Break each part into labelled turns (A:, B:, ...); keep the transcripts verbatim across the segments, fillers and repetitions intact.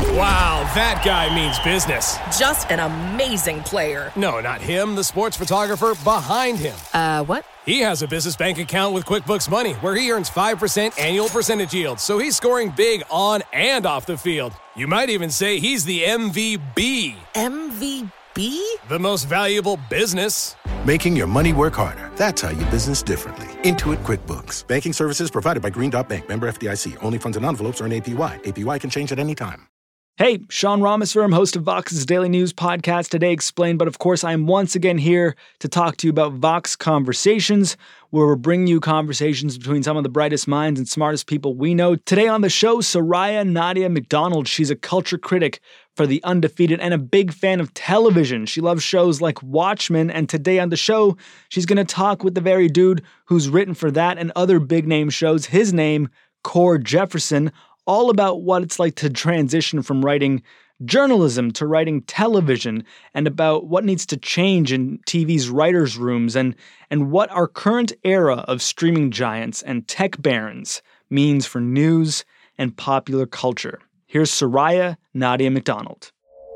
A: Wow, that guy means business.
B: Just an amazing player.
A: No, not him, the sports photographer behind him.
B: Uh, what?
A: He has a business bank account with QuickBooks Money where he earns five percent annual percentage yield, so he's scoring big on and off the field. You might even say he's the M V B.
B: M V B?
A: The most valuable business.
C: Making your money work harder. That's how you business differently. Intuit QuickBooks. Banking services provided by Green Dot Bank. Member F D I C. Only funds and envelopes earn A P Y. A P Y can change at any time.
D: Hey, Sean Rameswaram, host of Vox's Daily News podcast, Today Explained, but of course I'm once again here to talk to you about Vox Conversations, where we're bringing you conversations between some of the brightest minds and smartest people we know. Today on the show, Soraya Nadia McDonald. She's a culture critic for The Undefeated and a big fan of television. She loves shows like Watchmen, and today on the show, she's going to talk with the very dude who's written for that and other big-name shows. His name, Cord Jefferson, all about what it's like to transition from writing journalism to writing television, and about what needs to change in T V's writers' rooms, and, and what our current era of streaming giants and tech barons means for news and popular culture. Here's Soraya Nadia McDonald.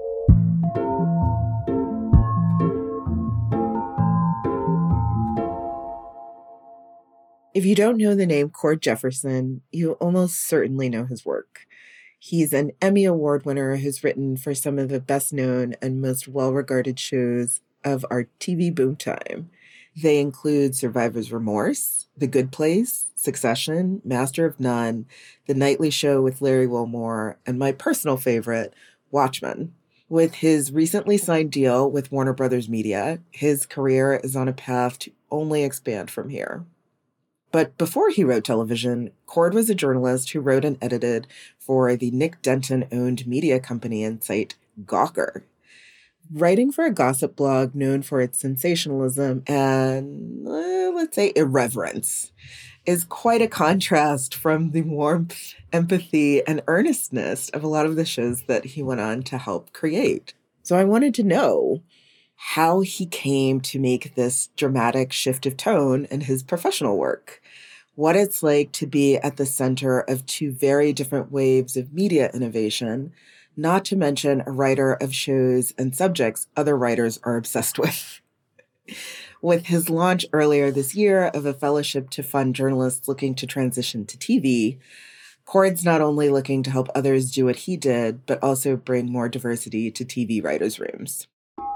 E: If you don't know the name Cord Jefferson, you almost certainly know his work. He's an Emmy Award winner who's written for some of the best-known and most well-regarded shows of our T V boom time. They include Survivor's Remorse, The Good Place, Succession, Master of None, The Nightly Show with Larry Wilmore, and my personal favorite, Watchmen. With his recently signed deal with Warner Brothers Media, his career is on a path to only expand from here. But before he wrote television, Cord was a journalist who wrote and edited for the Nick Denton-owned media company and site Gawker. Writing for a gossip blog known for its sensationalism and, uh, let's say, irreverence is quite a contrast from the warmth, empathy, and earnestness of a lot of the shows that he went on to help create. So I wanted to know how he came to make this dramatic shift of tone in his professional work, what it's like to be at the center of two very different waves of media innovation, not to mention a writer of shows and subjects other writers are obsessed with. With his launch earlier this year of a fellowship to fund journalists looking to transition to T V, Cord's not only looking to help others do what he did, but also bring more diversity to T V writers' rooms.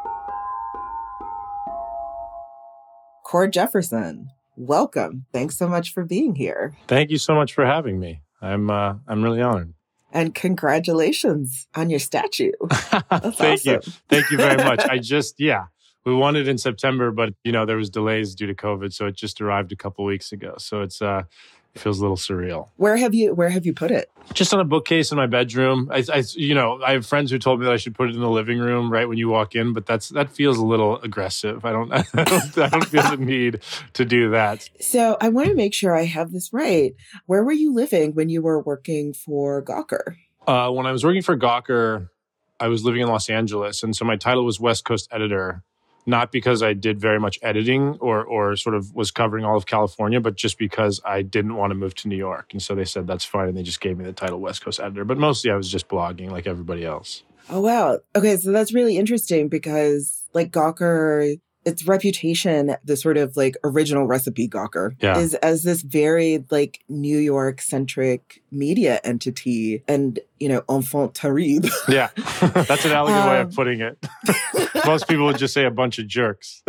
E: Cord Jefferson, welcome. Thanks so much for being here.
F: Thank you so much for having me. I'm uh, I'm really honored.
E: And congratulations on your statue. That's
F: Thank
E: awesome.
F: you. Thank you very much. I just, yeah, we won it in September, but, you know, there was delays due to COVID, so it just arrived a couple of weeks ago. So it's uh, it feels a little surreal.
E: Where have you Where have you put it?
F: Just on a bookcase in my bedroom. I, I, you know, I have friends who told me that I should put it in the living room right when you walk in, but that's that feels a little aggressive. I don't, I don't, I don't feel the need to do that.
E: So I want to make sure I have this right. Where were you living when you were working for Gawker?
F: Uh, when I was working for Gawker, I was living in Los Angeles, and so my title was West Coast Editor. Not because I did very much editing or or sort of was covering all of California, but just because I didn't want to move to New York. And so they said, that's fine. And they just gave me the title West Coast Editor. But mostly I was just blogging like everybody else.
E: Oh, wow. Okay, so that's really interesting because like Gawker, its reputation, the sort of like original recipe Gawker,
F: yeah.
E: is as this very like New York centric media entity and, you know, enfant terrible.
F: Yeah, that's an elegant um, way of putting it. Most people would just say a bunch of jerks.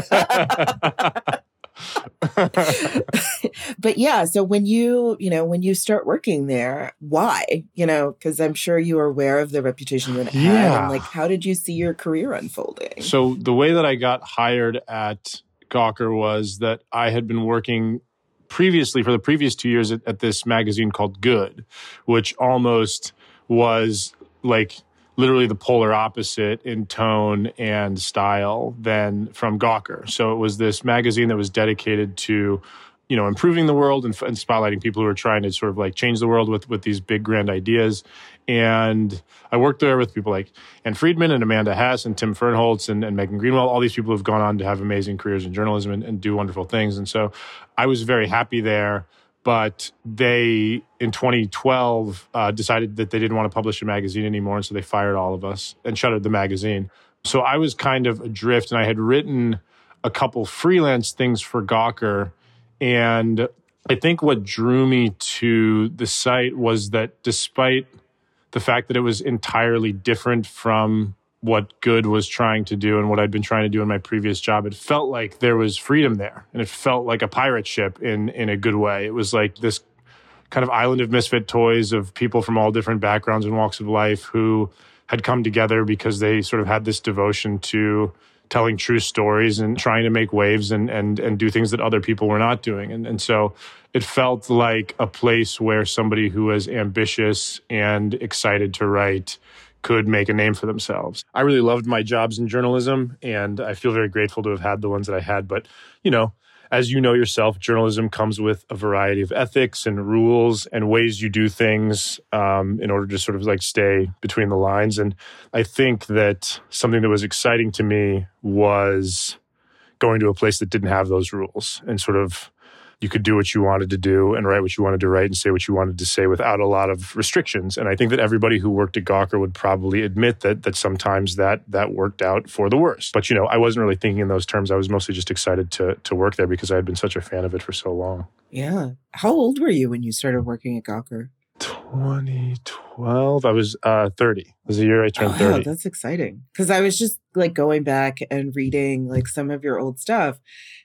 E: But yeah, so when you, you know, when you start working there, why? You know, because I'm sure you were aware of the reputation that it
F: yeah.
E: had. And like, how did you see your career unfolding?
F: So the way that I got hired at Gawker was that I had been working previously for the previous two years at, at this magazine called Good, which almost was like literally the polar opposite in tone and style than from Gawker. So it was this magazine that was dedicated to, you know, improving the world and, and spotlighting people who are trying to sort of like change the world with, with these big grand ideas. And I worked there with people like Ann Friedman and Amanda Hess and Tim Fernholz and, and Megan Greenwell. All these people have gone on to have amazing careers in journalism and, and do wonderful things. And so I was very happy there. But they, in twenty twelve, uh, decided that they didn't want to publish a magazine anymore. And so they fired all of us and shuttered the magazine. So I was kind of adrift, and I had written a couple freelance things for Gawker. And I think what drew me to the site was that despite the fact that it was entirely different from what Good was trying to do and what I'd been trying to do in my previous job, it felt like there was freedom there. And it felt like a pirate ship in, in a good way. It was like this kind of island of misfit toys of people from all different backgrounds and walks of life who had come together because they sort of had this devotion to telling true stories and trying to make waves and and and do things that other people were not doing. And and so it felt like a place where somebody who was ambitious and excited to write could make a name for themselves. I really loved my jobs in journalism, and I feel very grateful to have had the ones that I had. But, you know, as you know yourself, journalism comes with a variety of ethics and rules and ways you do things um, in order to sort of like stay between the lines. And I think that something that was exciting to me was going to a place that didn't have those rules, and sort of you could do what you wanted to do and write what you wanted to write and say what you wanted to say without a lot of restrictions. And I think that everybody who worked at Gawker would probably admit that that sometimes that that worked out for the worst. But, you know, I wasn't really thinking in those terms. I was mostly just excited to to work there because I had been such a fan of it for so long.
E: Yeah. How old were you when you started working at Gawker?
F: twenty twelve. I was uh, thirty. It was the year I turned
E: oh,
F: thirty.
E: Wow, that's exciting. Because I was just like going back and reading like some of your old stuff.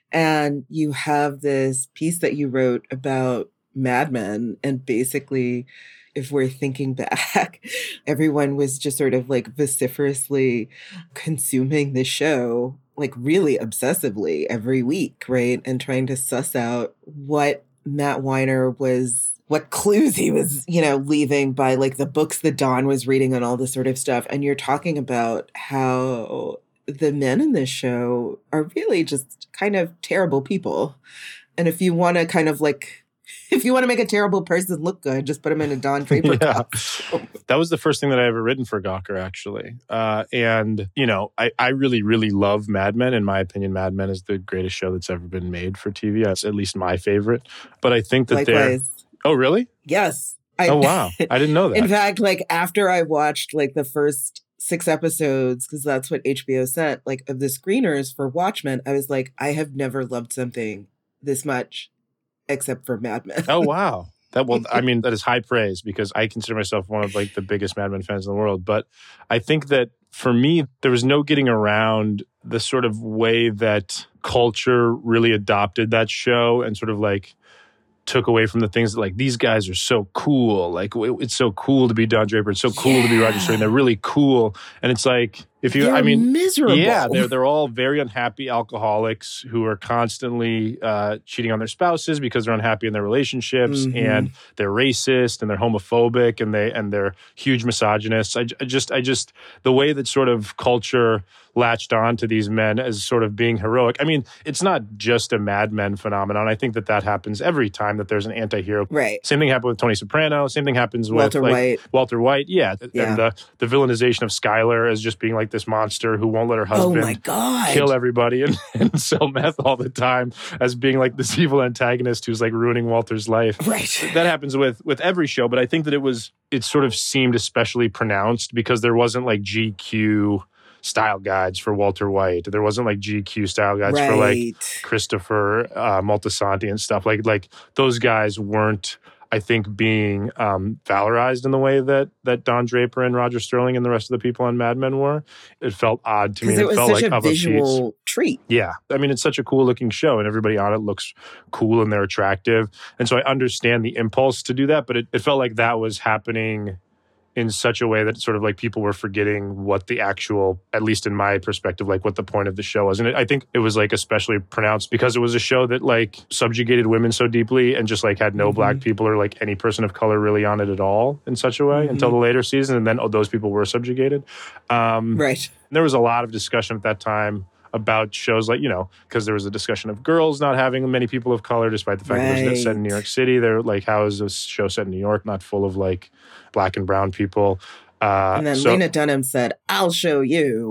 E: And you have this piece that you wrote about Mad Men. And basically, if we're thinking back, everyone was just sort of like vociferously consuming the show, like really obsessively every week, right? And trying to suss out what Matt Weiner was, what clues he was, you know, leaving by like the books that Don was reading and all this sort of stuff. And you're talking about how the men in this show are really just kind of terrible people. And if you want to kind of like, if you want to make a terrible person look good, just put them in a Don Draper
F: yeah.
E: costume.
F: That was the first thing that I ever written for Gawker, actually. Uh, and, you know, I, I really, really love Mad Men. In my opinion, Mad Men is the greatest show that's ever been made for T V. It's at least my favorite. But I think that
E: Likewise.
F: they're... Oh, really?
E: Yes. I,
F: oh, wow. I didn't know that.
E: In fact, like after I watched like the first six episodes, because that's what H B O sent, like of the screeners for Watchmen, I was like, I have never loved something this much except for Mad Men.
F: Oh, wow. That well, I mean, that is high praise because I consider myself one of like the biggest Mad Men fans in the world. But I think that for me, there was no getting around the sort of way that culture really adopted that show and sort of like took away from the things that like these guys are so cool. Like it's so cool to be Don Draper. It's so cool yeah. to be Roger Stern. They're really cool. And it's like, if you,
E: they're
F: I mean,
E: miserable.
F: Yeah, they're they're all very unhappy alcoholics who are constantly uh, cheating on their spouses because they're unhappy in their relationships, mm-hmm. and they're racist and they're homophobic and they and they're huge misogynists. I, I just I just the way that sort of culture latched on to these men as sort of being heroic. I mean, it's not just a Mad Men phenomenon. I think that that happens every time that there's an anti-hero.
E: Right.
F: Same thing happened with Tony Soprano. Same thing happens with
E: Walter
F: like,
E: White.
F: Walter White. Yeah.
E: yeah.
F: And the, the villainization of Skylar as just being like this monster who won't let her husband
E: oh my God.
F: kill everybody and, and sell meth all the time as being like this evil antagonist who's like ruining Walter's life.
E: Right.
F: That happens with with every show, but I think that it was it sort of seemed especially pronounced because there wasn't like G Q style guides for Walter White. There wasn't like G Q style guides
E: right.
F: for like Christopher uh, Moltisanti and stuff. Like like those guys weren't, I think, being um, valorized in the way that that Don Draper and Roger Sterling and the rest of the people on Mad Men were. It felt odd to me.
E: Because it was
F: felt
E: such
F: like
E: a visual treat.
F: Yeah. I mean, it's such a cool looking show and everybody on it looks cool and they're attractive. And so I understand the impulse to do that, but it, it felt like that was happening in such a way that sort of like people were forgetting what the actual, at least in my perspective, like what the point of the show was. And it, I think it was like especially pronounced because it was a show that like subjugated women so deeply and just like had no mm-hmm. black people or like any person of color really on it at all in such a way mm-hmm. until the later season. And then oh, those people were subjugated. Um,
E: right.
F: There was a lot of discussion at that time about shows like, you know, because there was a discussion of girls not having many people of color, despite the fact right. that it was set in New York City. They're like, how is this show set in New York, not full of like black and brown people? Uh,
E: and then
F: so,
E: Lena Dunham said, I'll show you.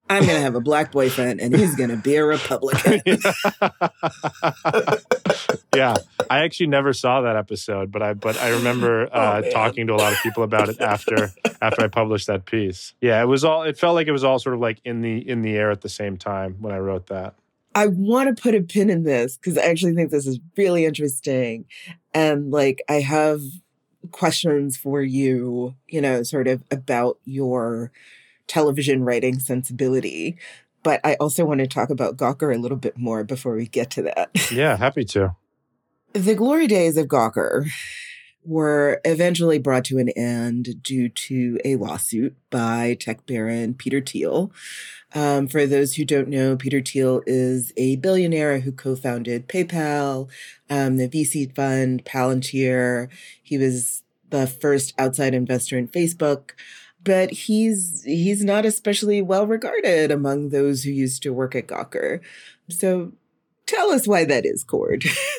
E: I'm going to have a black boyfriend and he's going to be a Republican.
F: Yeah, I actually never saw that episode, but I but I remember uh, oh, talking to a lot of people about it after after I published that piece. Yeah, it was all. It felt like it was all sort of like in the in the air at the same time when I wrote that.
E: I want to put a pin in this because I actually think this is really interesting, and like I have questions for you, you know, sort of about your television writing sensibility. But I also want to talk about Gawker a little bit more before we get to that.
F: Yeah, happy to.
E: The glory days of Gawker were eventually brought to an end due to a lawsuit by tech baron Peter Thiel. Um, for those who don't know, Peter Thiel is a billionaire who co-founded PayPal, um, the V C fund Palantir. He was the first outside investor in Facebook. But he's he's not especially well regarded among those who used to work at Gawker. So tell us why that is, Cord.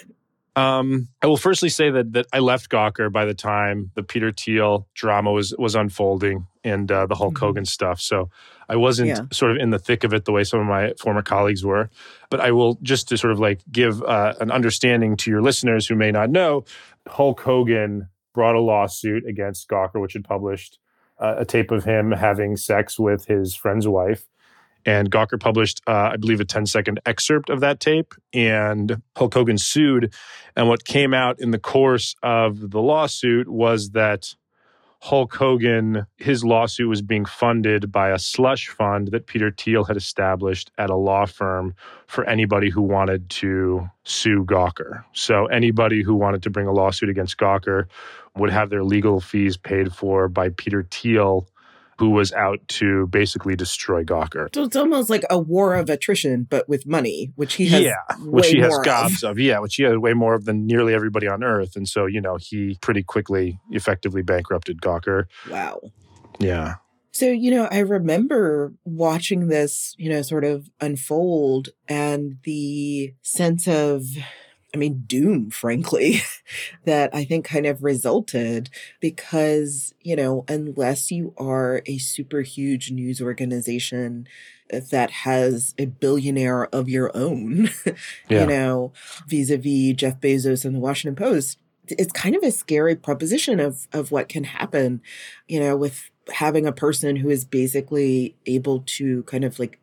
F: um, I will firstly say that that I left Gawker by the time the Peter Thiel drama was was unfolding and uh, the Hulk mm-hmm. Hogan stuff. So I wasn't yeah. sort of in the thick of it the way some of my former colleagues were. But I will, just to sort of like give uh, an understanding to your listeners who may not know, Hulk Hogan brought a lawsuit against Gawker, which had published Uh, a tape of him having sex with his friend's wife. And Gawker published, uh, I believe, a ten-second excerpt of that tape. And Hulk Hogan sued. And what came out in the course of the lawsuit was that Hulk Hogan, his lawsuit was being funded by a slush fund that Peter Thiel had established at a law firm for anybody who wanted to sue Gawker. So anybody who wanted to bring a lawsuit against Gawker would have their legal fees paid for by Peter Thiel, who was out to basically destroy Gawker.
E: So it's almost like a war of attrition, but with money, which he has
F: yeah,
E: way
F: which he has
E: more
F: gobs
E: of.
F: of. Yeah, which he has way more of than nearly everybody on Earth. And so, you know, he pretty quickly, effectively bankrupted Gawker.
E: Wow.
F: Yeah.
E: So, you know, I remember watching this, you know, sort of unfold and the sense of, I mean, doom, frankly, that I think kind of resulted because, you know, unless you are a super huge news organization that has a billionaire of your own, yeah. you know, vis-a-vis Jeff Bezos and the Washington Post, it's kind of a scary proposition of, of what can happen, you know, with having a person who is basically able to kind of like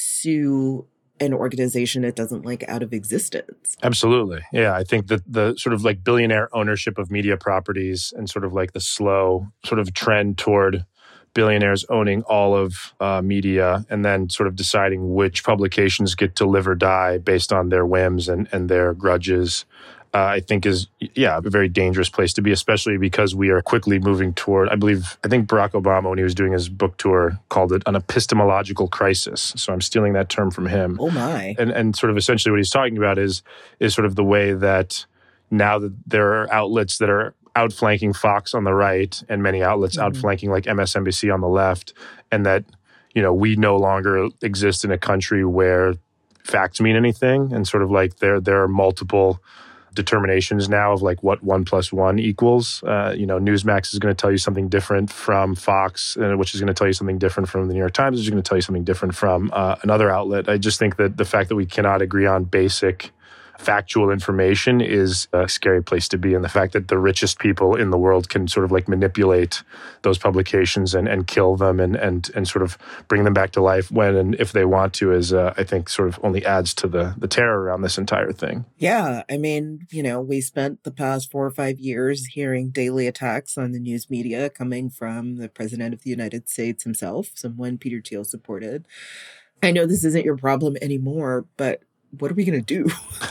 E: sue an organization it doesn't like out of existence.
F: Absolutely. Yeah. I think that the sort of like billionaire ownership of media properties and sort of like the slow sort of trend toward billionaires owning all of uh, media and then sort of deciding which publications get to live or die based on their whims and, and their grudges, uh, I think is, yeah, a very dangerous place to be, especially because we are quickly moving toward, I believe, I think Barack Obama, when he was doing his book tour, called it an epistemological crisis. So I'm stealing that term from him.
E: Oh, my.
F: And and sort of essentially what he's talking about is is sort of the way that now that there are outlets that are outflanking Fox on the right and many outlets mm-hmm. outflanking like M S N B C on the left, and that, you know, we no longer exist in a country where facts mean anything, and sort of like there there are multiple determinations now of like what one plus one equals. Uh, you know, Newsmax is going to tell you something different from Fox, uh, which is going to tell you something different from the New York Times, which is going to tell you something different from uh, another outlet. I just think that the fact that we cannot agree on basic factual information is a scary place to be. And the fact that the richest people in the world can sort of like manipulate those publications and, and kill them and, and and sort of bring them back to life when and if they want to is, uh, I think, sort of only adds to the, the terror around this entire thing.
E: Yeah. I mean, you know, we spent the past four or five years hearing daily attacks on the news media coming from the President of the United States himself, someone Peter Thiel supported. I know this isn't your problem anymore, but what are we going to do?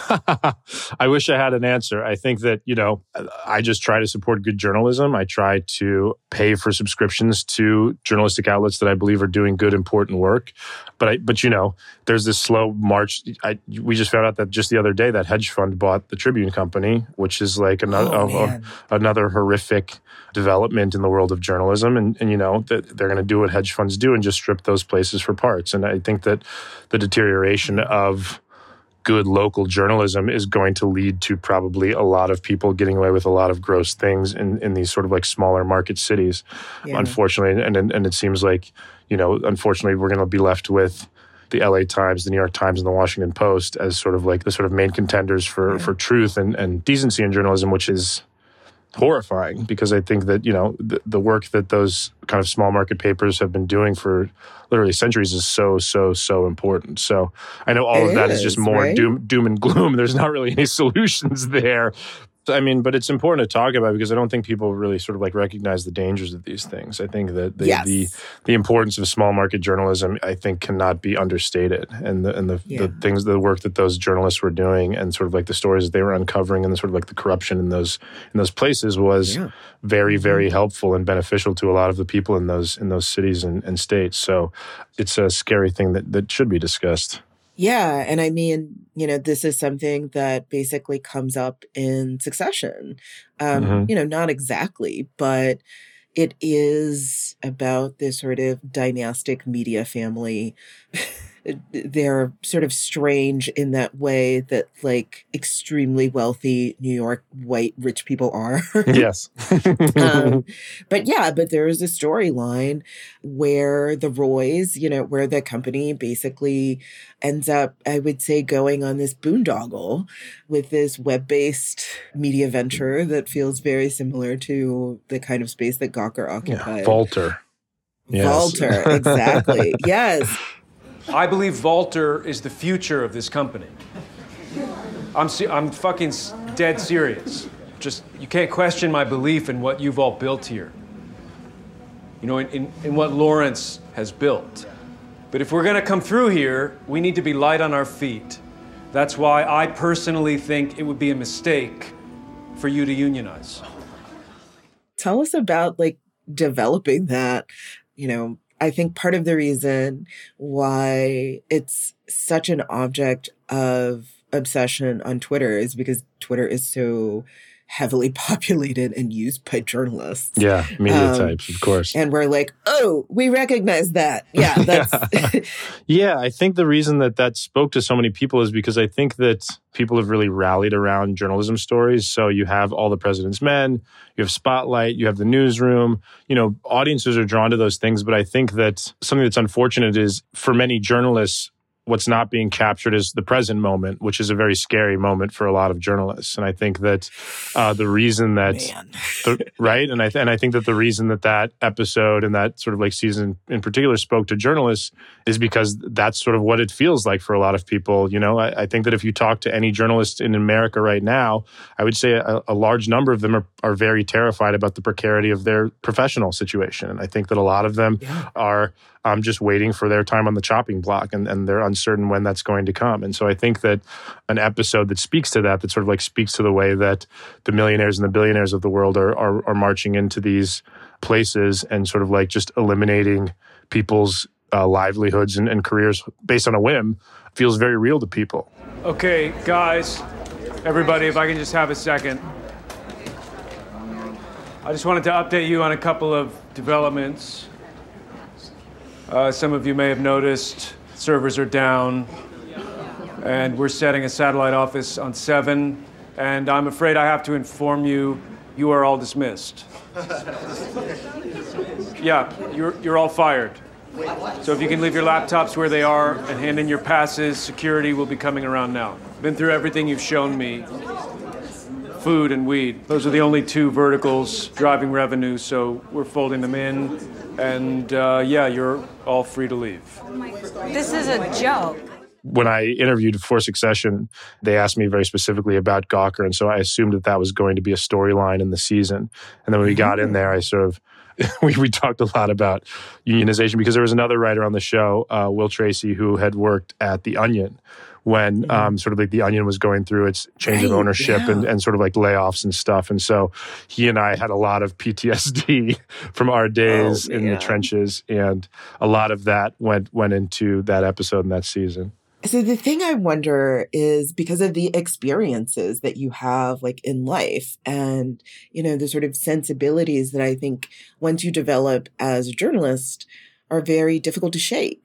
F: I wish I had an answer. I think that, you know, I just try to support good journalism. I try to pay for subscriptions to journalistic outlets that I believe are doing good, important work. But, I, but you know, there's this slow march. I, we just found out that just the other day that hedge fund bought the Tribune Company, which is like another, oh, a, a, another horrific development in the world of journalism. And, and you know, that they're going to do what hedge funds do and just strip those places for parts. And I think that the deterioration of good local journalism is going to lead to probably a lot of people getting away with a lot of gross things in, in these sort of like smaller market cities, yeah. unfortunately. And, and and it seems like, you know, unfortunately, we're going to be left with the L A Times, the New York Times, and the Washington Post as sort of like the sort of main contenders for, yeah. for truth and, and decency in journalism, which is horrifying, because I think that, you know, the, the work that those kind of small market papers have been doing for literally centuries is so, so, so important. So I know all it of that is, is just more right? doom, doom and gloom. There's not really any solutions there. I mean, but it's important to talk about because I don't think people really sort of like recognize the dangers of these things. I think that the yes. the, the importance of small market journalism, I think, cannot be understated. And the and the, yeah. the things, the work that those journalists were doing, and sort of like the stories that they were uncovering, and the sort of like the corruption in those in those places was yeah. very, very helpful and beneficial to a lot of the people in those in those cities and, and states. So it's a scary thing that that should be discussed.
E: Yeah. And I mean, you know, this is something that basically comes up in Succession. Um, mm-hmm. You know, not exactly, but it is about this sort of dynastic media family. They're sort of strange in that way that like extremely wealthy New York white rich people are.
F: Yes.
E: um, but yeah, but there is a storyline where the Roys, you know, where the company basically ends up, I would say, going on this boondoggle with this web-based media venture that feels very similar to the kind of space that Gawker occupied.
F: Yeah, Vaulter.
E: Yes. Vaulter, exactly. Yes.
G: I believe Vaulter is the future of this company. I'm se- I'm fucking s- dead serious. Just, you can't question my belief in what you've all built here. You know, in, in, in what Lawrence has built. But if we're gonna come through here, we need to be light on our feet. That's why I personally think it would be a mistake for you to unionize.
E: Tell us about, like, developing that, you know, I think part of the reason why it's such an object of obsession on Twitter is because Twitter is so heavily populated and used by journalists.
F: Yeah, media um, types, of course.
E: And we're like, oh, we recognize that. Yeah, that's...
F: yeah, I think the reason that that spoke to so many people is because I think that people have really rallied around journalism stories. So you have All the President's Men, you have Spotlight, you have the Newsroom. You know, audiences are drawn to those things. But I think that something that's unfortunate is for many journalists, what's not being captured is the present moment, which is a very scary moment for a lot of journalists. And I think that uh, the reason that, the, right? And I th- and I think that the reason that that episode and that sort of like season in particular spoke to journalists is because that's sort of what it feels like for a lot of people. You know, I, I think that if you talk to any journalist in America right now, I would say a, a large number of them are, are very terrified about the precarity of their professional situation. And I think that a lot of them yeah. are um, just waiting for their time on the chopping block, and, and they're uncertain when that's going to come. And so I think that an episode that speaks to that, that sort of like speaks to the way that the millionaires and the billionaires of the world are are, are marching into these places and sort of like just eliminating people's uh, livelihoods and, and careers based on a whim, feels very real to people.
G: Okay, guys, everybody, if I can just have a second. I just wanted to update you on a couple of developments. Uh, some of you may have noticed servers are down, and we're setting a satellite office on seven, and I'm afraid I have to inform you, you are all dismissed. Yeah, you're, you're all fired. So if you can leave your laptops where they are and hand in your passes, security will be coming around now. Been through everything you've shown me. Food and weed. Those are the only two verticals driving revenue, so we're folding them in. And uh, yeah, you're all free to leave.
H: This is a joke.
F: When I interviewed for Succession, they asked me very specifically about Gawker, and so I assumed that that was going to be a storyline in the season. And then when we got in there, I sort of, we, we talked a lot about unionization because there was another writer on the show, uh, Will Tracy, who had worked at The Onion when um, sort of like The Onion was going through its change right, of ownership yeah. and, and sort of like layoffs and stuff. And so he and I had a lot of P T S D from our days oh, in the trenches. And a lot of that went went into that episode and that season.
E: So the thing I wonder is because of the experiences that you have like in life and, you know, the sort of sensibilities that I think once you develop as a journalist are very difficult to shake.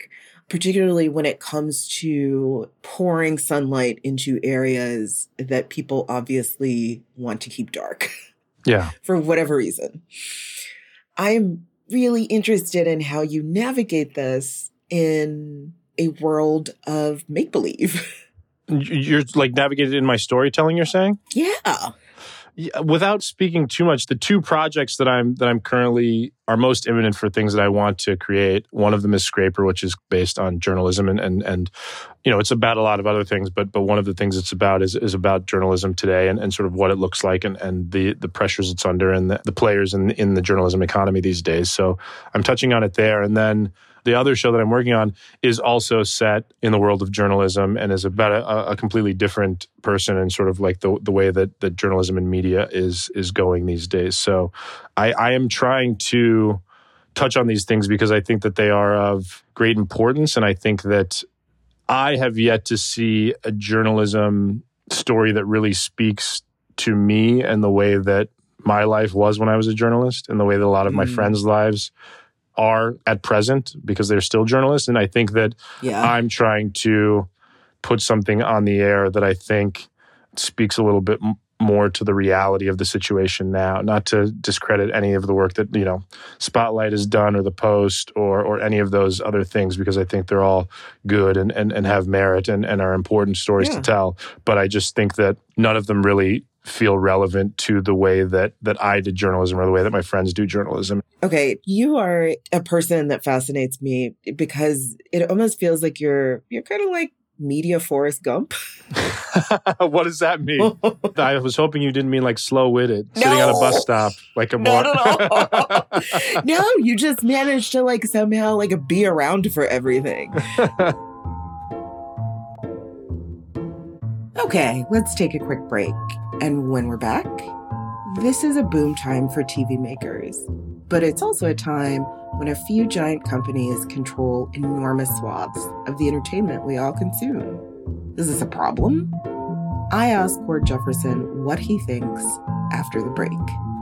E: particularly when it comes to pouring sunlight into areas that people obviously want to keep dark.
F: Yeah.
E: For whatever reason. I'm really interested in how you navigate this in a world of make-believe.
F: You're like navigated in my storytelling, you're saying?
E: Yeah.
F: Yeah, without speaking too much, the two projects that I'm that I'm currently are most imminent for things that I want to create. One of them is Scraper, which is based on journalism, and and and you know, it's about a lot of other things, but but one of the things it's about is is about journalism today and, and sort of what it looks like and, and the the pressures it's under and the, the players in in the journalism economy these days. So I'm touching on it there, and then the other show that I'm working on is also set in the world of journalism and is about a, a completely different person and sort of like the the way that, that journalism and media is is going these days. So I, I am trying to touch on these things because I think that they are of great importance. And I think that I have yet to see a journalism story that really speaks to me and the way that my life was when I was a journalist and the way that a lot of my mm. friends' lives are at present because they're still journalists. And I think that yeah. I'm trying to put something on the air that I think speaks a little bit m- more to the reality of the situation now, not to discredit any of the work that, you know, Spotlight has done or The Post or or any of those other things, because I think they're all good and, and, and have merit and, and are important stories yeah. to tell. But I just think that none of them really feel relevant to the way that that I did journalism or the way that my friends do journalism.
E: Okay, you are a person that fascinates me because it almost feels like you're you're kind of like media Forrest Gump.
F: What does that mean? I was hoping you didn't mean like slow-witted, no. sitting on a bus stop like a
E: no, no, no. No, you just managed to like somehow like be around for everything. Okay, let's take a quick break. And when we're back, this is a boom time for T V makers. But it's also a time when a few giant companies control enormous swaths of the entertainment we all consume. Is this a problem? I asked Cord Jefferson what he thinks after the break.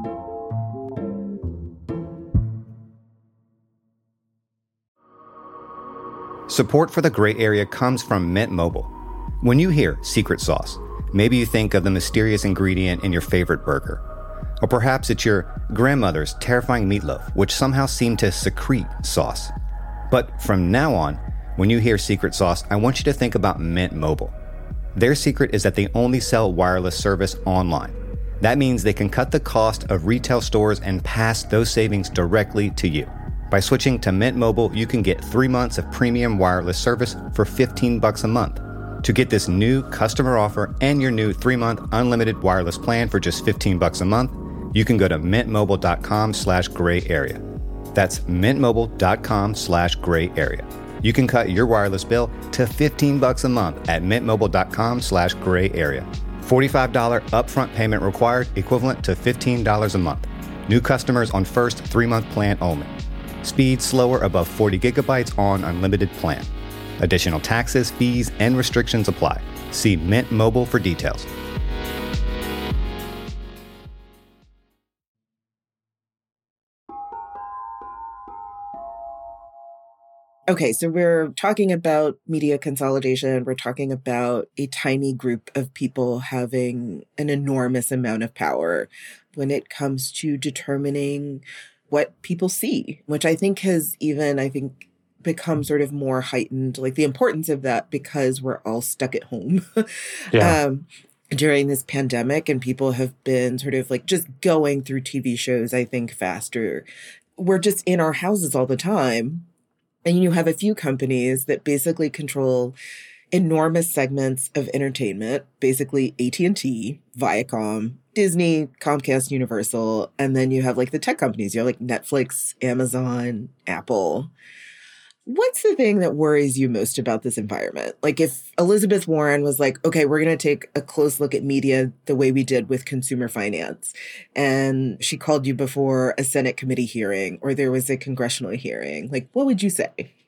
I: Support for the Gray Area comes from Mint Mobile. When you hear secret sauce, maybe you think of the mysterious ingredient in your favorite burger. Or perhaps it's your grandmother's terrifying meatloaf, which somehow seemed to secrete sauce. But from now on, when you hear secret sauce, I want you to think about Mint Mobile. Their secret is that they only sell wireless service online. That means they can cut the cost of retail stores and pass those savings directly to you. By switching to Mint Mobile, you can get three months of premium wireless service for fifteen bucks a month. To get this new customer offer and your new three-month unlimited wireless plan for just fifteen bucks a month, you can go to mintmobile.com slash gray area. That's mintmobile.com slash gray area. You can cut your wireless bill to fifteen bucks a month at mintmobile.com slash gray area. forty-five dollars upfront payment required, equivalent to fifteen dollars a month. New customers on first three-month plan only. Speed slower above forty gigabytes on unlimited plan. Additional taxes, fees, and restrictions apply. See Mint Mobile for details.
E: Okay, so we're talking about media consolidation. We're talking about a tiny group of people having an enormous amount of power when it comes to determining what people see, which I think has even, I think, become sort of more heightened, like the importance of that because we're all stuck at home yeah. um, during this pandemic, and people have been sort of like just going through T V shows, I think, faster. We're just in our houses all the time. And you have a few companies that basically control enormous segments of entertainment, basically A T and T, Viacom, Disney, Comcast, Universal, and then you have like the tech companies. You have like Netflix, Amazon, Apple. What's the thing that worries you most about this environment? Like if Elizabeth Warren was like, okay, we're going to take a close look at media the way we did with consumer finance, and she called you before a Senate committee hearing or there was a congressional hearing, like what would you say?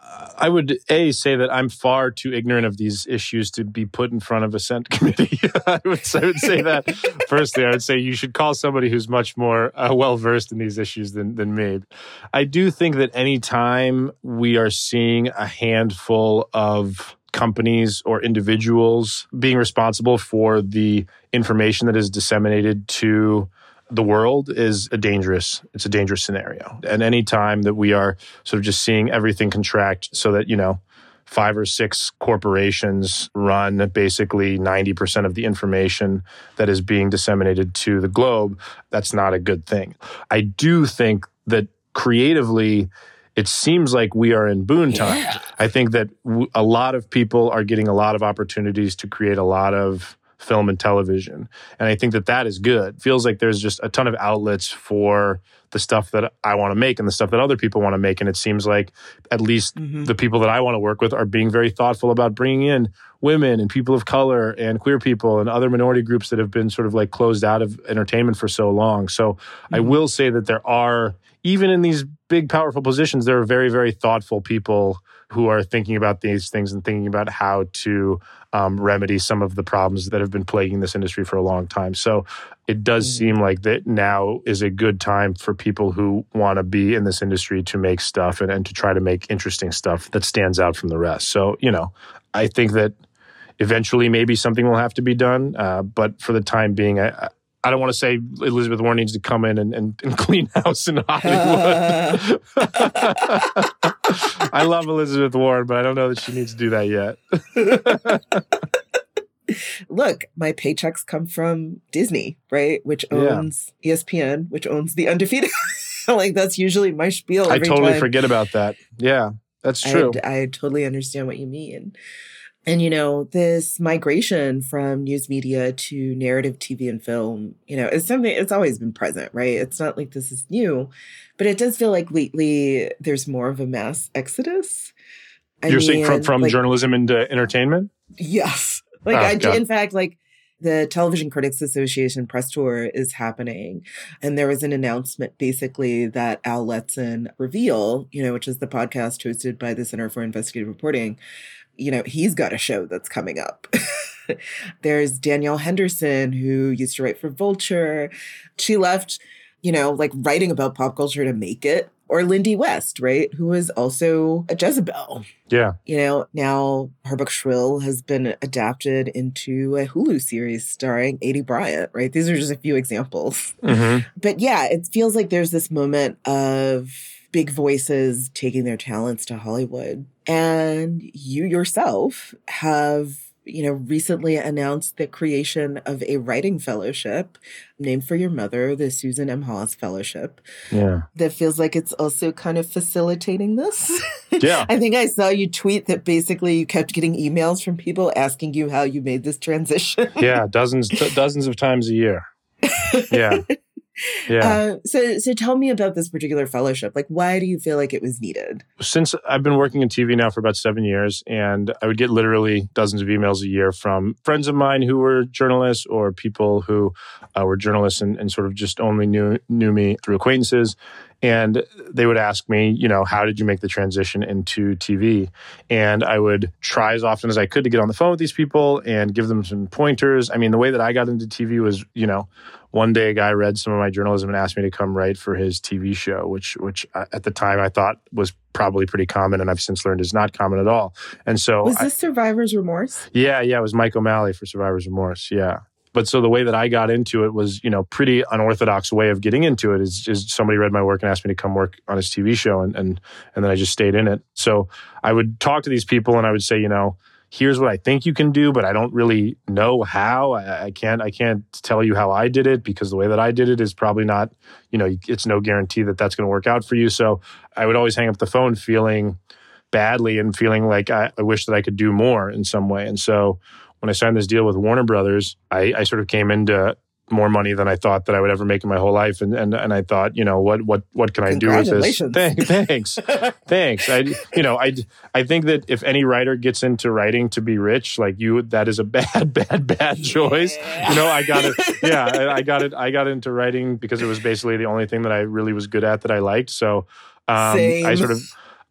F: I would, A, say that I'm far too ignorant of these issues to be put in front of a Senate committee. I, would, I would say that. Firstly, I would say you should call somebody who's much more uh, well-versed in these issues than, than me. I do think that any time we are seeing a handful of companies or individuals being responsible for the information that is disseminated to the world is a dangerous, it's a dangerous scenario. And any time that we are sort of just seeing everything contract so that, you know, five or six corporations run basically ninety percent of the information that is being disseminated to the globe, that's not a good thing. I do think that creatively, it seems like we are in boon times. Yeah. I think that w- a lot of people are getting a lot of opportunities to create a lot of film and television. And I think that that is good. Feels like there's just a ton of outlets for the stuff that I want to make and the stuff that other people want to make. And it seems like at least mm-hmm. the people that I want to work with are being very thoughtful about bringing in women and people of color and queer people and other minority groups that have been sort of like closed out of entertainment for so long. So mm-hmm. I will say that there are, even in these big, powerful positions, there are very, very thoughtful people who are thinking about these things and thinking about how to um, remedy some of the problems that have been plaguing this industry for a long time. So it does mm-hmm. seem like that now is a good time for people who want to be in this industry to make stuff and, and to try to make interesting stuff that stands out from the rest. So, you know, I think that eventually maybe something will have to be done. Uh, but for the time being, I, I don't want to say Elizabeth Warren needs to come in and, and, and clean house in Hollywood. Uh. I love Elizabeth Warren, but I don't know that she needs to do that
E: yet. Look, my paychecks come from Disney, right? Which owns yeah. E S P N, which owns The Undefeated. Like, that's usually my spiel every
F: I totally
E: time.
F: forget about that. Yeah, that's true.
E: I, I totally understand what you mean. And, you know, this migration from news media to narrative T V and film, you know, is something, it's always been present, right? It's not like this is new, but it does feel like lately there's more of a mass exodus. I
F: You're
E: mean,
F: saying from, from
E: like,
F: journalism into entertainment?
E: Yes. Like, oh, I, in fact, like the Television Critics Association press tour is happening. And there was an announcement basically that Al Letson Reveal, you know, which is the podcast hosted by the Center for Investigative Reporting, you know, he's got a show that's coming up. There's Danielle Henderson, who used to write for Vulture. She left, you know, like writing about pop culture to make it. Or Lindy West, right? Who is also a Jezebel.
F: Yeah.
E: You know, now her book Shrill has been adapted into a Hulu series starring Aidy Bryant, right? These are just a few examples.
F: Mm-hmm.
E: But yeah, it feels like there's this moment of big voices taking their talents to Hollywood. And you yourself have, you know, recently announced the creation of a writing fellowship named for your mother, the Susan M. Haas Fellowship.
F: Yeah.
E: That feels like it's also kind of facilitating this.
F: Yeah.
E: I think I saw you tweet that basically you kept getting emails from people asking you how you made this transition.
F: Yeah, dozens dozens of times a year. Yeah. Yeah.
E: Uh, so, so tell me about this particular fellowship. Like, why do you feel like it was needed?
F: Since I've been working in T V now for about seven years, and I would get literally dozens of emails a year from friends of mine who were journalists or people who uh, were journalists and, and sort of just only knew knew me through acquaintances. And they would ask me, you know, how did you make the transition into T V? And I would try as often as I could to get on the phone with these people and give them some pointers. I mean, the way that I got into T V was, you know, one day a guy read some of my journalism and asked me to come write for his T V show, which which at the time I thought was probably pretty common, and I've since learned is not common at all. And so
E: was this
F: I,
E: Survivor's Remorse?
F: Yeah, yeah, it was Mike O'Malley for Survivor's Remorse. Yeah. But so the way that I got into it was, you know, pretty unorthodox way of getting into it is, is somebody read my work and asked me to come work on his T V show, and and and then I just stayed in it. So I would talk to these people and I would say, you know, here's what I think you can do, but I don't really know how. I, I can't I can't tell you how I did it, because the way that I did it is probably not, you know, it's no guarantee that that's going to work out for you. So I would always hang up the phone feeling badly and feeling like I, I wish that I could do more in some way. And so when I signed this deal with Warner Brothers, I, I sort of came into more money than I thought that I would ever make in my whole life. And and, and I thought, you know, what what what can I do with this? Thanks. Thanks. Thanks. I you know, I I think that if any writer gets into writing to be rich, like you, that is a bad, bad, bad choice. Yeah. You know, I got it. Yeah, I, I got it. I got into writing because it was basically the only thing that I really was good at that I liked. So um, I sort of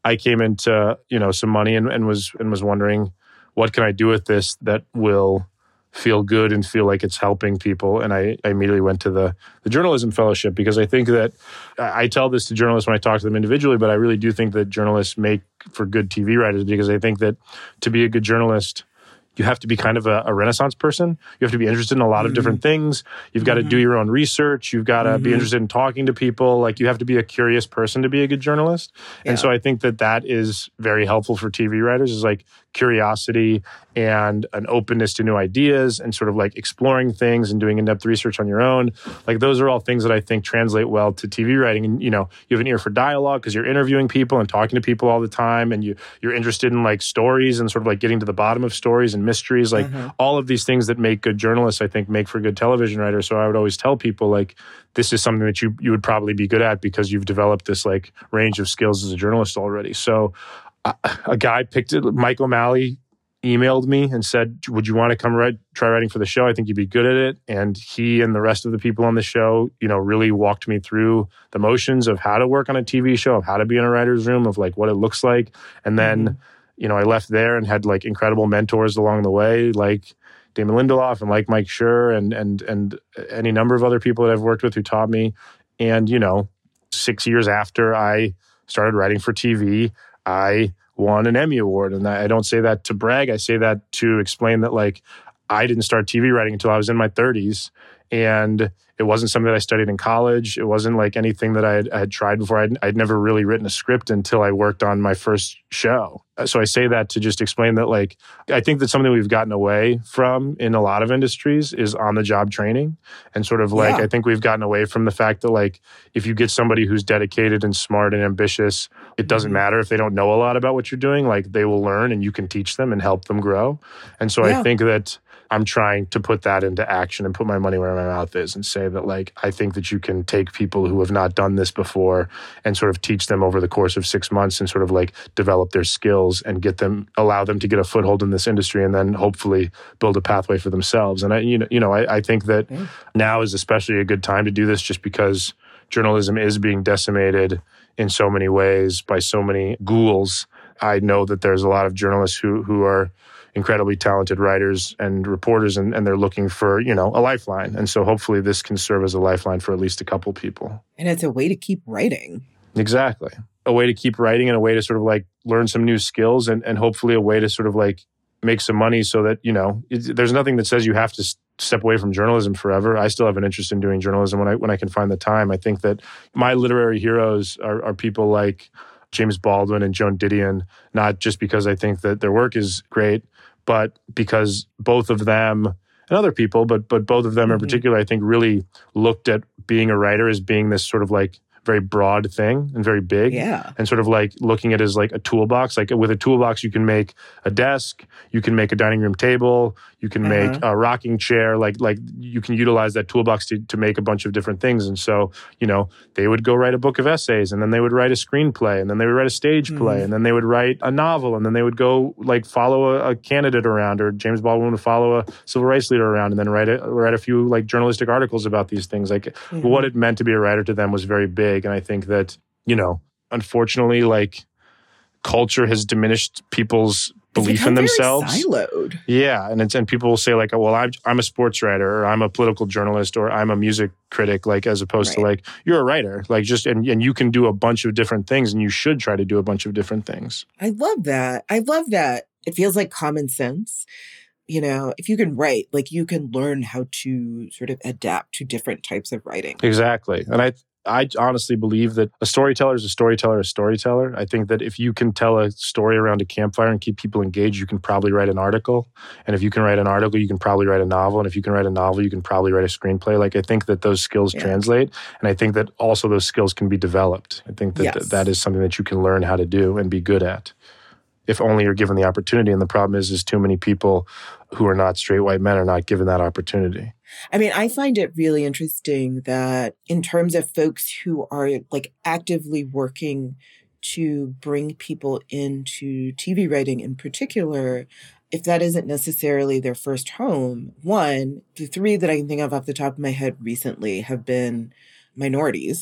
F: I came into, you know, some money and, and was and was wondering, what can I do with this that will feel good and feel like it's helping people? And I, I immediately went to the, the journalism fellowship, because I think that I tell this to journalists when I talk to them individually, but I really do think that journalists make for good T V writers, because I think that to be a good journalist, you have to be kind of a, a Renaissance person. You have to be interested in a lot mm-hmm. of different things. You've got mm-hmm. to do your own research. You've got to mm-hmm. be interested in talking to people. Like, you have to be a curious person to be a good journalist. Yeah. And so I think that that is very helpful for T V writers, is like curiosity and an openness to new ideas and sort of like exploring things and doing in-depth research on your own. Like, those are all things that I think translate well to T V writing. And, you know, you have an ear for dialogue because you're interviewing people and talking to people all the time. And you, you're interested in like stories and sort of like getting to the bottom of stories and mysteries. Like mm-hmm. all of these things that make good journalists, I think, make for good television writers. So I would always tell people, like, this is something that you you would probably be good at because you've developed this like range of skills as a journalist already. So uh, a guy picked it, Mike O'Malley, emailed me and said, would you want to come write, try writing for the show? I think you'd be good at it. And he and the rest of the people on the show, you know, really walked me through the motions of how to work on a T V show, of how to be in a writer's room, of like what it looks like. And then, mm-hmm. you know, I left there and had like incredible mentors along the way, like Damon Lindelof and like Mike Schur and and and any number of other people that I've worked with who taught me. And, you know, six years after I started writing for T V, I won an Emmy Award. And I don't say that to brag. I say that to explain that, like, I didn't start T V writing until I was in my thirties. And it wasn't something that I studied in college. It wasn't like anything that I had, I had tried before. I'd, I'd never really written a script until I worked on my first show. So I say that to just explain that, like, I think that something we've gotten away from in a lot of industries is on-the-job training. And sort of like, yeah. I think we've gotten away from the fact that, like, if you get somebody who's dedicated and smart and ambitious, it doesn't mm-hmm. matter if they don't know a lot about what you're doing. Like, they will learn and you can teach them and help them grow. And so yeah. I think that I'm trying to put that into action and put my money where my mouth is and say that, like, I think that you can take people who have not done this before and sort of teach them over the course of six months and sort of like develop their skills and get them, allow them to get a foothold in this industry and then hopefully build a pathway for themselves. And I, you know, you know, I, I think that yeah. now is especially a good time to do this, just because journalism is being decimated in so many ways by so many ghouls. I know that there's a lot of journalists who who are incredibly talented writers and reporters, and, and they're looking for, you know, a lifeline. And so hopefully this can serve as a lifeline for at least a couple people.
E: And it's a way to keep writing.
F: Exactly. A way to keep writing and a way to sort of like learn some new skills and, and hopefully a way to sort of like make some money so that, you know, it, there's nothing that says you have to step away from journalism forever. I still have an interest in doing journalism when I when I can find the time. I think that my literary heroes are, are people like James Baldwin and Joan Didion, not just because I think that their work is great, but because both of them and other people, but but both of them mm-hmm. in particular, I think really looked at being a writer as being this sort of like very broad thing and very big.
E: Yeah.
F: And sort of like looking at it as like a toolbox. Like with a toolbox, you can make a desk, you can make a dining room table, you can uh-huh. make a rocking chair. Like like you can utilize that toolbox to, to make a bunch of different things. And so, you know, they would go write a book of essays, and then they would write a screenplay, and then they would write a stage mm. play, and then they would write a novel, and then they would go like follow a, a candidate around, or James Baldwin would follow a civil rights leader around, and then write a, write a few like journalistic articles about these things. Like mm-hmm. what it meant to be a writer to them was very big. And I think that, you know, unfortunately, like culture has diminished people's belief in themselves.
E: Siloed.
F: Yeah, and it's and people will say like, oh, well, I'm I'm a sports writer, or I'm a political journalist, or I'm a music critic, like as opposed right. to like you're a writer, like just and and you can do a bunch of different things, and you should try to do a bunch of different things.
E: I love that. I love that. It feels like common sense. You know, if you can write, like you can learn how to sort of adapt to different types of writing.
F: Exactly, and I. I honestly believe that a storyteller is a storyteller, a storyteller. I think that if you can tell a story around a campfire and keep people engaged, you can probably write an article. And if you can write an article, you can probably write a novel. And if you can write a novel, you can probably write a screenplay. Like, I think that those skills yeah. translate. And I think that also those skills can be developed. I think that yes. th- that is something that you can learn how to do and be good at, if only you're given the opportunity. And the problem is, is too many people who are not straight white men are not given that opportunity.
E: I mean, I find it really interesting that in terms of folks who are like actively working to bring people into T V writing in particular, if that isn't necessarily their first home, one, the three that I can think of off the top of my head recently have been minorities.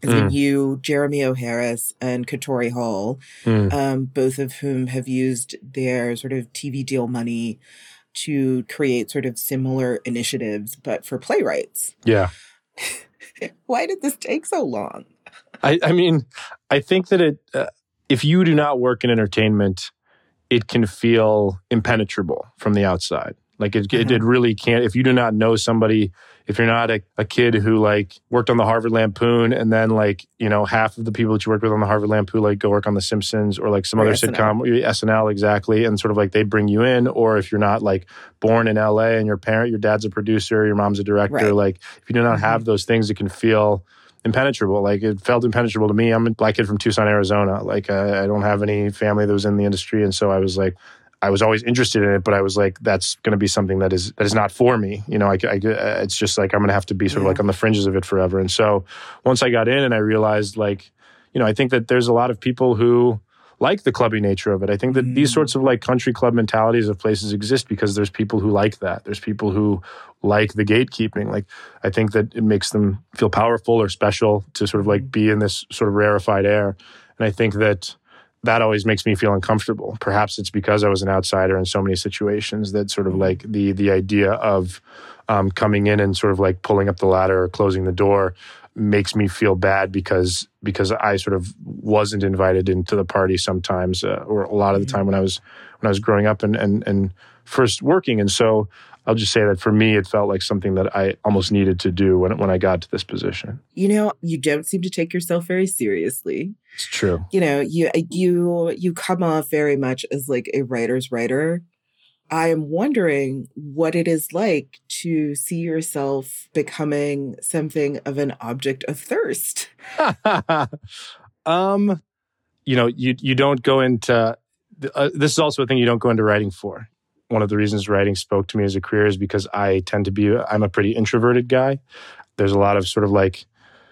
E: Because
F: Mm.
E: when you, Jeremy O'Harris and Katori Hall,
F: Mm.
E: um, both of whom have used their sort of T V deal money to create sort of similar initiatives, but for playwrights.
F: Yeah.
E: Why did this take so long?
F: I, I mean, I think that it, uh, if you do not work in entertainment, it can feel impenetrable from the outside. Like it, it, it really can't. If you do not know somebody, if you're not a, a kid who like worked on the Harvard Lampoon, and then like, you know, half of the people that you worked with on the Harvard Lampoon like go work on The Simpsons or like some
E: Or
F: other
E: S N L.
F: sitcom, S N L, exactly, and sort of like they bring you in. Or if you're not like born in L A and your parent, your dad's a producer, your mom's a director,
E: Right.
F: like if you do not
E: Mhm.
F: have those things, it can feel impenetrable. Like it felt impenetrable to me. I'm a black kid from Tucson, Arizona. Like uh, I don't have any family that was in the industry, and so I was like, I was always interested in it, but I was like, that's going to be something that is that is not for me. You know, I, I, it's just like I'm going to have to be sort of
E: Yeah.
F: like on the fringes of it forever. And so once I got in and I realized, like, you know, I think that there's a lot of people who like the clubby nature of it. I think that
E: Mm.
F: these sorts of like country club mentalities of places exist because there's people who like that. There's people who like the gatekeeping. Like, I think that it makes them feel powerful or special to sort of like be in this sort of rarefied air. And I think that that always makes me feel uncomfortable. Perhaps it's because I was an outsider in so many situations that sort of like the the idea of um, coming in and sort of like pulling up the ladder or closing the door makes me feel bad because because I sort of wasn't invited into the party sometimes, uh, or a lot of the time when I was when I was growing up and and and first working. And so I'll just say that for me, it felt like something that I almost needed to do when when I got to this position.
E: You know, you don't seem to take yourself very seriously.
F: It's true.
E: You know, you you you come off very much as like a writer's writer. I am wondering what it is like to see yourself becoming something of an object of thirst.
F: um, you know, you you don't go into uh, this is also a thing you don't go into writing for. One of the reasons writing spoke to me as a career is because I tend to be I'm a pretty introverted guy. There's a lot of sort of like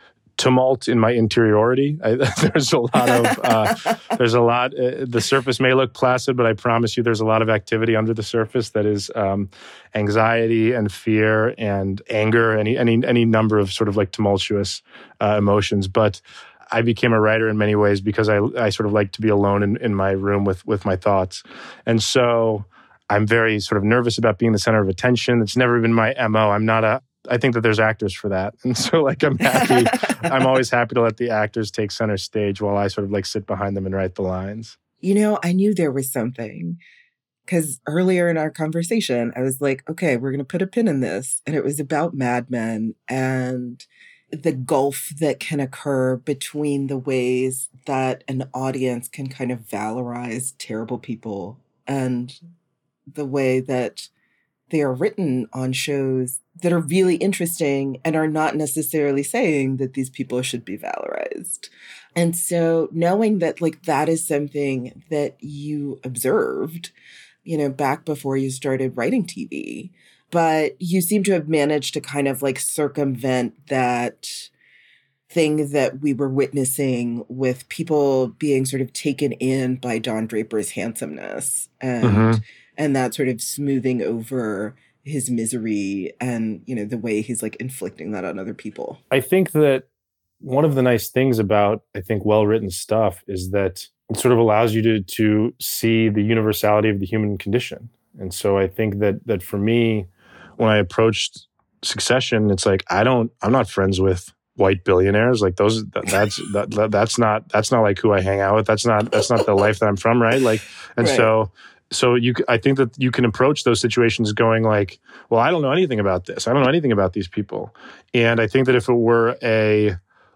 F: tumult in my interiority. I, there's a lot of uh, there's a lot. Uh, the surface may look placid, but I promise you, there's a lot of activity under the surface that is um, anxiety and fear and anger, any any any number of sort of like tumultuous uh, emotions. But I became a writer in many ways because I I sort of like to be alone in, in my room with with my thoughts, and so I'm very sort of nervous about being the center of attention. It's never been my M O. I'm not a I think that there's actors for that. And so like I'm happy, I'm always happy to let the actors take center stage while I sort of like sit behind them and write the lines.
E: You know, I knew there was something because earlier in our conversation, I was like, okay, we're going to put a pin in this. And it was about Mad Men and the gulf that can occur between the ways that an audience can kind of valorize terrible people and the way that they are written on shows that are really interesting and are not necessarily saying that these people should be valorized. And so knowing that like that is something that you observed, you know, back before you started writing T V, but you seem to have managed to kind of like circumvent that thing that we were witnessing with people being sort of taken in by Don Draper's handsomeness and
F: Mm-hmm.
E: and that sort of smoothing over his misery and, you know, the way he's like inflicting that on other people.
F: I think that one of the nice things about, I think, well-written stuff is that it sort of allows you to to see the universality of the human condition. And so I think that that for me, when I approached Succession, it's like, I don't, I'm not friends with white billionaires. Like those, that, that's, that, that, that's not, that's not like who I hang out with. That's not, that's not the life that I'm from. Right. Like, and
E: Right.
F: so, so you, I think that you can approach those situations going like, well, I don't know anything about this. I don't know anything about these people. And I think that if it were a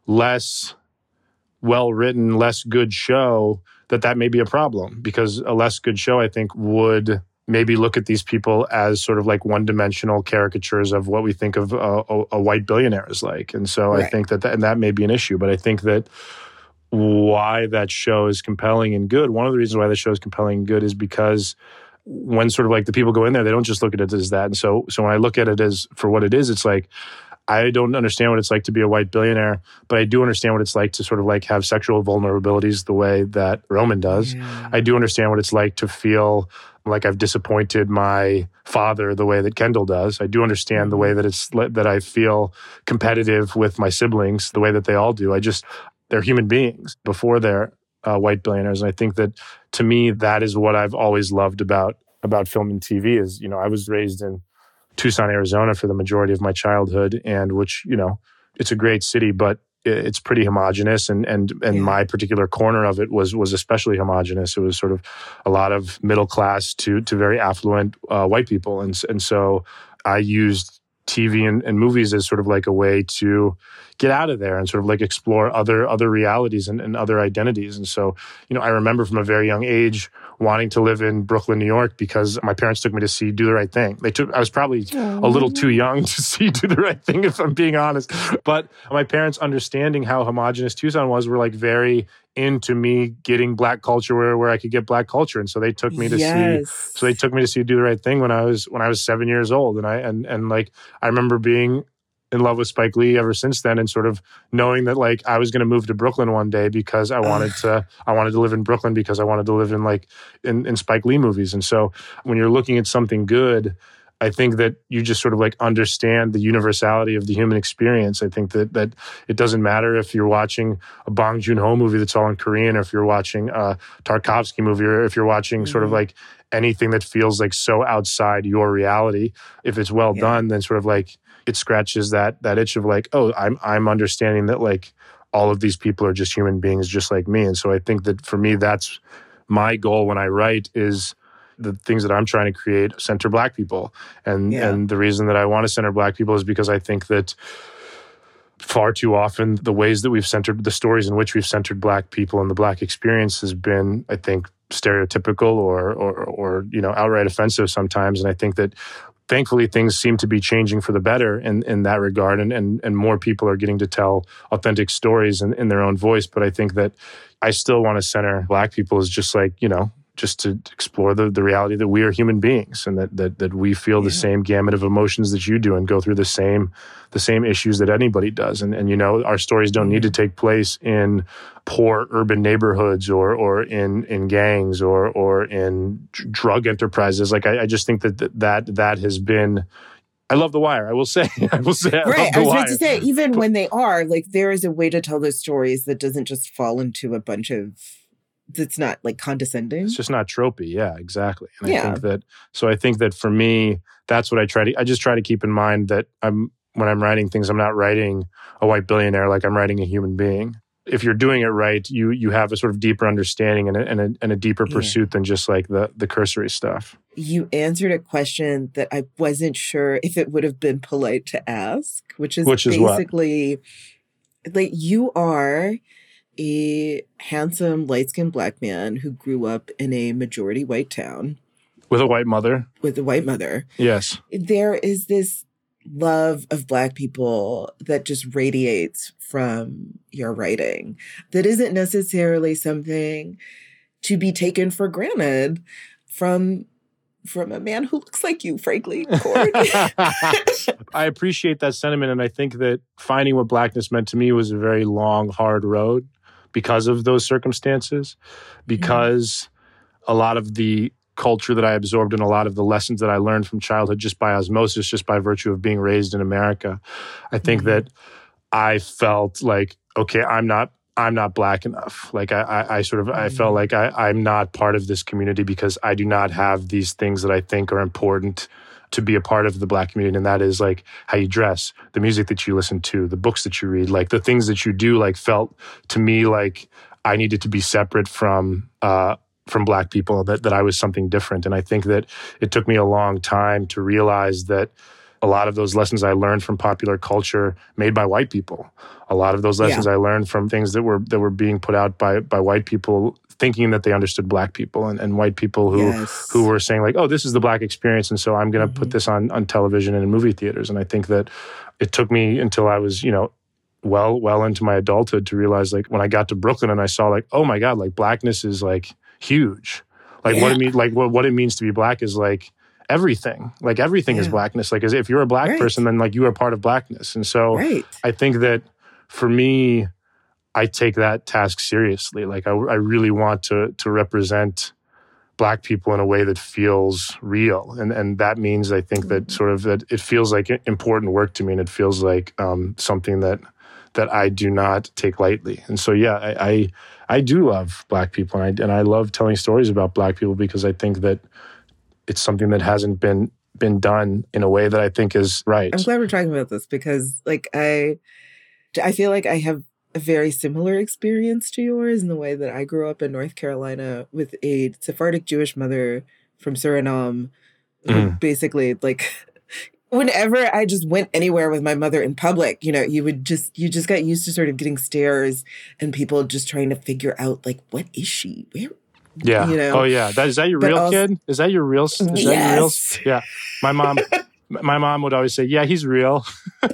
F: less well-written, less good show, that that may be a problem, because a less good show, I think, would maybe look at these people as sort of like one-dimensional caricatures of what we think of a, a, a white billionaire is like. And so
E: Right.
F: I think that, that, and that may be an issue, but I think that why that show is compelling and good, one of the reasons why the show is compelling and good is because when sort of like the people go in there, they don't just look at it as that. And so, so when I look at it as for what it is, it's like, I don't understand what it's like to be a white billionaire, but I do understand what it's like to sort of like have sexual vulnerabilities the way that Roman does. Yeah. I do understand what it's like to feel like I've disappointed my father the way that Kendall does. I do understand the way that it's that I feel competitive with my siblings the way that they all do. I just, they're human beings before they're uh, white billionaires. And I think that to me, that is what I've always loved about, about film and T V is, you know, I was raised in Tucson, Arizona for the majority of my childhood, and which, you know, it's a great city, but it's pretty homogenous, and and and yeah. my particular corner of it was was especially homogenous. It was sort of a lot of middle class to to very affluent uh, white people, and and so I used T V and, and movies as sort of like a way to get out of there and sort of like explore other other realities and, and other identities. And so, you know, I remember from a very young age wanting to live in Brooklyn, New York, because my parents took me to see Do the Right Thing. They took, I was probably Aww. a little too young to see Do the Right Thing, if I'm being honest. But my parents, understanding how homogenous Tucson was, were like very into me getting Black culture where, where I could get Black culture. And so they took me to yes. see, so they took me to see Do the Right Thing when I was, when I was seven years old. And I, and, and like, I remember being in love with Spike Lee ever since then, and sort of knowing that like I was going to move to Brooklyn one day because I wanted to, I wanted to live in Brooklyn because I wanted to live in like in, in Spike Lee movies. And so when you're looking at something good, I think that you just sort of like understand the universality of the human experience. I think that that it doesn't matter if you're watching a Bong Joon-ho movie that's all in Korean, or if you're watching a Tarkovsky movie, or if you're watching mm-hmm. sort of like anything that feels like so outside your reality. If it's well yeah. done, then sort of like it scratches that that itch of like, oh, I'm I'm understanding that like all of these people are just human beings just like me. And so I think that for me, that's my goal when I write, is the things that I'm trying to create center Black people. And yeah. and the reason that I want to center Black people is because I think that far too often the ways that we've centered, the stories in which we've centered Black people and the Black experience has been, I think, stereotypical or or or you know, outright offensive sometimes. And I think that thankfully, things seem to be changing for the better in, in that regard, and, and and more people are getting to tell authentic stories in, in their own voice. But I think that I still want to center Black people as just like, you know, just to explore the, the reality that we are human beings, and that that that we feel yeah. the same gamut of emotions that you do, and go through the same the same issues that anybody does. And and you know, our stories don't need to take place in poor urban neighborhoods or or in in gangs or or in drug enterprises. Like I, I just think that that that has been. I love The Wire. I will say. I will say. I
E: right.
F: love The
E: I was
F: Wire.
E: about to say, even but, when they are like, there is a way to tell those stories that doesn't just fall into a bunch of. That's not like condescending.
F: It's just not tropey. Yeah, exactly. And
E: yeah.
F: I think that, so I think that for me, that's what I try to, I just try to keep in mind that I'm, when I'm writing things, I'm not writing a white billionaire, like I'm writing a human being. If you're doing it right, you you have a sort of deeper understanding and a, and a, and a deeper pursuit yeah. than just like the, the cursory stuff.
E: You answered a question that I wasn't sure if it would have been polite to ask, which is,
F: which is
E: basically, what? Like you are a handsome, light-skinned Black man who grew up in a majority white town.
F: With a white mother.
E: With a white mother.
F: Yes.
E: There is this love of Black people that just radiates from your writing that isn't necessarily something to be taken for granted from from a man who looks like you, frankly, Cord.
F: I appreciate that sentiment, and I think that finding what Blackness meant to me was a very long, hard road because of those circumstances, because mm-hmm. a lot of the culture that I absorbed and a lot of the lessons that I learned from childhood just by osmosis, just by virtue of being raised in America, I think mm-hmm. that I felt like, okay, I'm not I'm not Black enough. Like I, I, I sort of, I felt like I, I'm not part of this community because I do not have these things that I think are important to be a part of the Black community. And that is like how you dress, the music that you listen to, the books that you read, like the things that you do, like felt to me like I needed to be separate from, uh, from Black people, that, that I was something different. And I think that it took me a long time to realize that a lot of those lessons I learned from popular culture made by white people. A lot of those lessons yeah. I learned from things that were that were being put out by by white people thinking that they understood Black people, and, and white people who
E: yes.
F: who were saying like, oh, this is the Black experience, and so I'm going to mm-hmm. put this on on television and in movie theaters. And I think that it took me until I was, you know, well well into my adulthood to realize, like, when I got to Brooklyn and I saw like, oh my God, like Blackness is like huge. Like yeah. what it mean, like what, what it means to be Black is like everything. Like everything yeah. is blackness. Like as if you're a black
E: right.
F: person, then like you are part of blackness. And so
E: right.
F: I think that for me, I take that task seriously. Like I, I really want to to represent Black people in a way that feels real. And and that means I think that sort of that it feels like important work to me, and it feels like um, something that that I do not take lightly. And so, yeah, I, I I do love Black people, and I and I love telling stories about Black people because I think that it's something that hasn't been been done in a way that I think is right.
E: I'm glad we're talking about this because, like, I I feel like I have a very similar experience to yours in the way that I grew up in North Carolina with a Sephardic Jewish mother from Suriname, who
F: Mm.
E: basically, like, whenever I just went anywhere with my mother in public, you know, you would just, you just got used to sort of getting stares and people just trying to figure out, like, what is she? Where?
F: Yeah.
E: You know?
F: Oh, yeah. That is that your
E: But
F: real
E: also-
F: kid? Is that your real? Is that your real?
E: Yes.
F: Yeah. My mom. My mom would always say, "Yeah, he's real."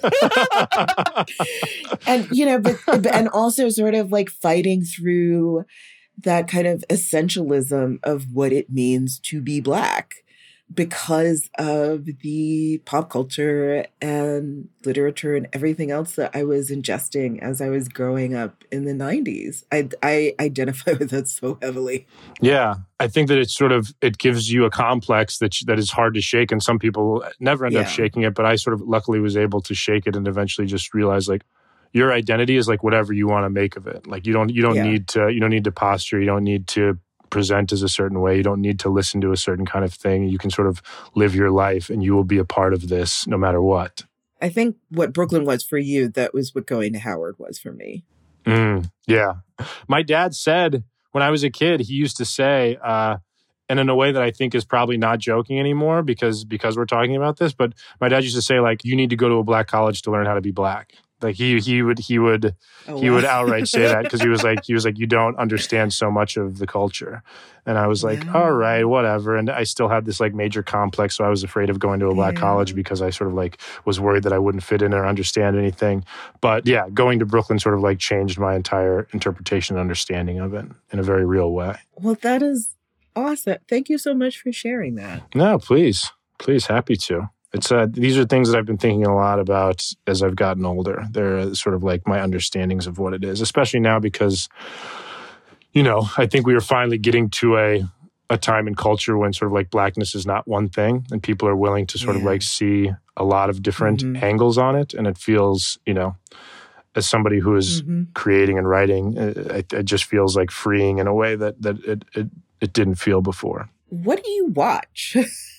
E: And, you know, but, but and also sort of like fighting through that kind of essentialism of what it means to be Black because of the pop culture and literature and everything else that I was ingesting as I was growing up in the nineties. I, I identify with that so heavily.
F: Yeah, I think that it's sort of, it gives you a complex that that is hard to shake, and some people never end
E: Yeah.
F: up shaking it, but I sort of luckily was able to shake it and eventually just realize, like, your identity is like whatever you want to make of it. Like you don't you don't
E: Yeah.
F: need to you don't need to posture, you don't need to present as a certain way, you don't need to listen to a certain kind of thing. You can sort of live your life and you will be a part of this no matter what.
E: I think what Brooklyn was for you, that was what going to Howard was for me.
F: Mm, yeah. My dad said when I was a kid, he used to say, uh, and in a way that I think is probably not joking anymore because because we're talking about this, but my dad used to say, like, you need to go to a Black college to learn how to be Black. Like he he would he would
E: Oh,
F: he
E: wow.
F: would outright say that because he was like he was like you don't understand so much of the culture, and I was like,
E: Wow.
F: all right, whatever. And I still had this like major complex, so I was afraid of going to a Black
E: Yeah.
F: college because I sort of like was worried that I wouldn't fit in or understand anything. But yeah, going to Brooklyn sort of like changed my entire interpretation and understanding of it in a very real way.
E: Well, that is awesome. Thank you so much for sharing that.
F: No, please, please, happy to. It's uh, these are things that I've been thinking a lot about as I've gotten older. They're sort of like my understandings of what it is, especially now because, you know, I think we are finally getting to a a time in culture when sort of like Blackness is not one thing, and people are willing to sort of
E: Yeah.
F: like see a lot of different
E: Mhm.
F: angles on it, and it feels, you know, as somebody who is
E: Mhm.
F: creating and writing, it, it just feels like freeing in a way that that it it, it didn't feel before.
E: What do you watch?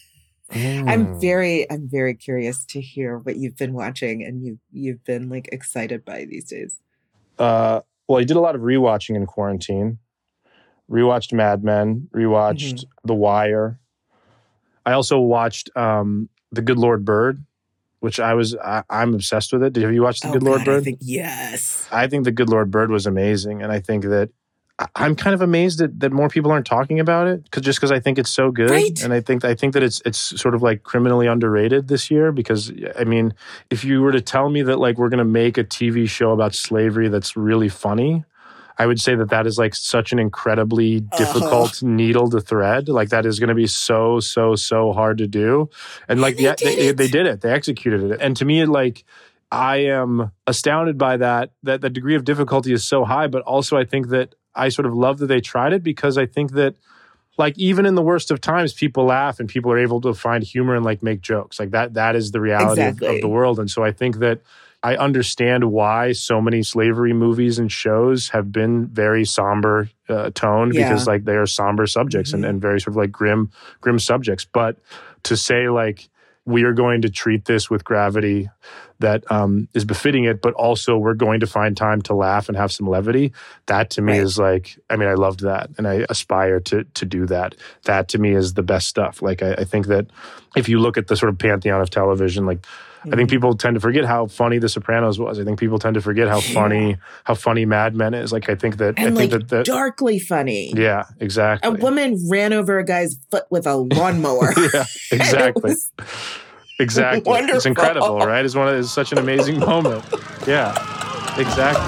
E: I'm very, I'm very curious to hear what you've been watching and you've you've been like excited by these days.
F: Uh, well, I did a lot of rewatching in quarantine. Rewatched Mad Men. Rewatched
E: Mhm.
F: The Wire. I also watched um, The Good Lord Bird, which I was I, I'm obsessed with it. Did have you watched The
E: Oh,
F: Good Lord
E: God,
F: Bird?
E: I think yes.
F: I think The Good Lord Bird was amazing, and I think that I- I'm kind of amazed that, that more people aren't talking about it, cause, just because I think it's so good,
E: Right.
F: and I think I think that it's it's sort of like criminally underrated this year. Because I mean, if you were to tell me that like we're gonna make a T V show about slavery that's really funny, I would say that that is like such an incredibly difficult needle to thread. Like that is going to be so so so hard to do, and like
E: They
F: yeah,
E: did
F: they,
E: it.
F: they did it. They executed it, and to me, it like. I am astounded by that, that the degree of difficulty is so high, but also I think that I sort of love that they tried it because I think that like even in the worst of times, people laugh and people are able to find humor and like make jokes. Like that, that is the reality of,
E: Exactly.
F: of the world. And so I think that I understand why so many slavery movies and shows have been very somber uh, toned
E: Yeah.
F: because like they are somber subjects
E: Mhm.
F: and, and very sort of like grim, grim subjects. But to say like, we are going to treat this with gravity that um, is befitting it, but also we're going to find time to laugh and have some levity. That to me
E: Right.
F: is like, I mean, I loved that and I aspire to to do that. That to me is the best stuff. Like, I, I think that if you look at the sort of pantheon of television, like, I think people tend to forget how funny The Sopranos was. I think people tend to forget how funny how funny Mad Men is. Like, I think that
E: And
F: I think
E: like
F: that, that
E: darkly funny.
F: yeah, exactly.
E: A woman ran over a guy's foot with a lawnmower.
F: Yeah, exactly.
E: was
F: Exactly. It's
E: wonderful.
F: incredible, right? It's one of it's such an amazing moment. Yeah. Exactly.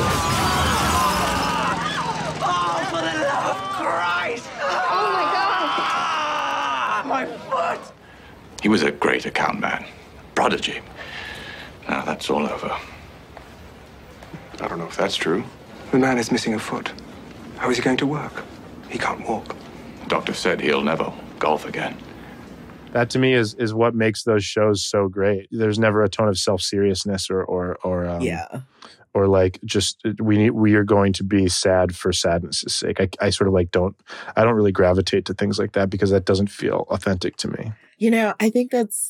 J: Oh, for the love of Christ!
H: Oh my God!
J: My foot! He was a great account man. Prodigy. Now that's all over.
K: I don't know if that's true. The man is missing a foot. How is he going to work? He can't walk.
J: The doctor said he'll never golf again.
F: That to me is is what makes those shows so great. There's never a tone of self-seriousness or or or um,
E: yeah.
F: or like just we need we are going to be sad for sadness' sake. I, I sort of like don't I don't really gravitate to things like that because that doesn't feel authentic to me.
E: You know, I think that's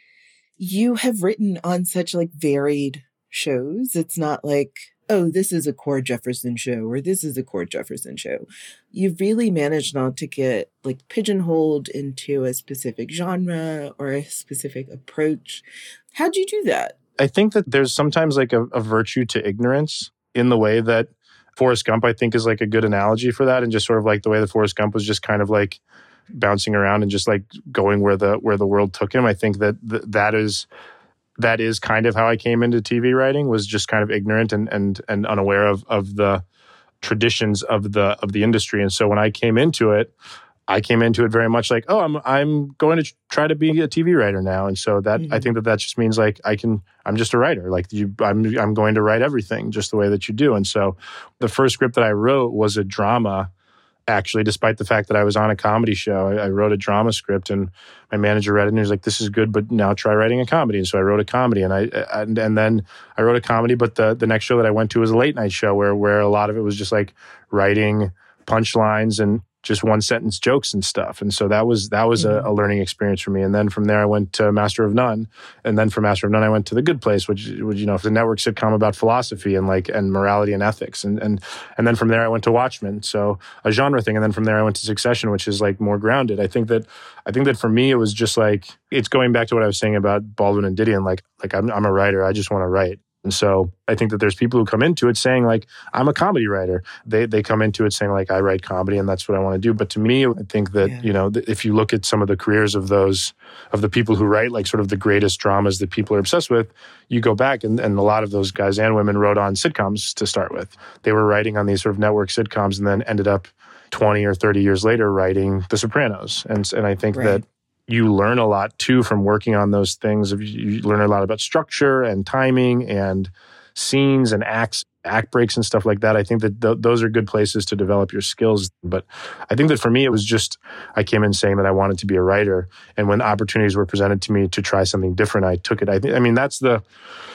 E: you have written on such like varied shows. It's not like, oh, this is a Cord Jefferson show or this is a Cord Jefferson show. You've really managed not to get like pigeonholed into a specific genre or a specific approach. How'd you do that?
F: I think that there's sometimes like a, a virtue to ignorance in the way that Forrest Gump, I think, is like a good analogy for that. And just sort of like the way that Forrest Gump was just kind of like bouncing around and just like going where the where the world took him. I think that th- that is that is kind of how I came into T V writing, was just kind of ignorant and and and unaware of of the traditions of the of the industry. And so when I came into it, I came into it very much like, oh, I'm I'm going to try to be a T V writer now. And so that mm-hmm. I think that that just means like I can I'm just a writer. Like you, I'm I'm going to write everything just the way that you do. And so the first script that I wrote was a drama. Actually, despite the fact that I was on a comedy show, I, I wrote a drama script, and my manager read it and he was like, "This is good, but now try writing a comedy." And so I wrote a comedy, and I and, and then I wrote a comedy. But the the next show that I went to was a late night show where where a lot of it was just like writing punchlines and just one sentence jokes and stuff. And so that was that was mm-hmm. a, a learning experience for me. And then from there I went to Master of None. And then from Master of None I went to The Good Place, which, which you know, is a network sitcom about philosophy and like and morality and ethics. And and and then from there I went to Watchmen, so a genre thing. And then from there I went to Succession, which is like more grounded. I think that I think that for me it was just like, it's going back to what I was saying about Baldwin and Didion. Like like I'm I'm a writer. I just want to write. And so I think that there's people who come into it saying like, I'm a comedy writer. They they come into it saying like, I write comedy and that's what I want to do. But to me, I think that, yeah. you know, if you look at some of the careers of those, of the people who write like sort of the greatest dramas that people are obsessed with, you go back and, and a lot of those guys and women wrote on sitcoms to start with. They were writing on these sort of network sitcoms and then ended up twenty or thirty years later writing The Sopranos. And, and I think right. that you learn a lot too from working on those things. You learn a lot about structure and timing and scenes and acts, act breaks and stuff like that. I think that th- those are good places to develop your skills. But I think that for me, it was just, I came in saying that I wanted to be a writer. And when opportunities were presented to me to try something different, I took it. I think, I mean, that's the,